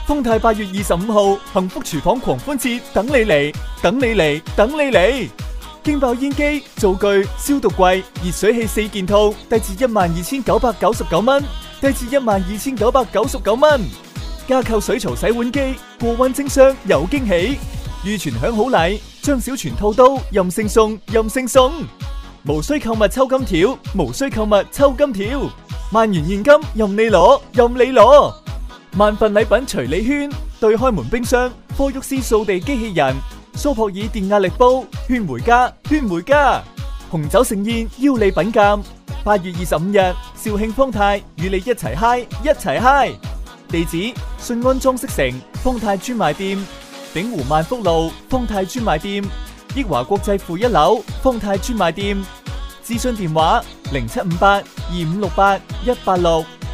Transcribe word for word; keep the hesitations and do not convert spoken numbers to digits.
豐泰八月二十五號幸福廚房狂歡節等你嚟，等你嚟，等你嚟！驚爆煙機、灶具、消毒櫃、熱水器四件套，低至一萬二千九百九十九蚊，低至一萬二千九百九十九蚊。加購水槽洗碗機，過溫蒸箱有驚喜。御泉享好禮，張小泉套刀任性送，任性送。無需購物抽金條，無需購物抽金條。萬元現金任你攞，任你攞。萬份禮品隨你圈，對開門冰箱、科沃斯掃地機器人、蘇泊爾電壓力煲，圈回家，圈回家。紅酒盛宴邀你品鑒，八月二十五日，肇慶豐泰與你一齊嗨，一齊嗨。地址：信安裝飾城豐泰專賣店，鼎湖萬福路豐泰專賣店，益華國際負一樓豐泰專賣店。諮詢電話：零七五八二五六八一八六。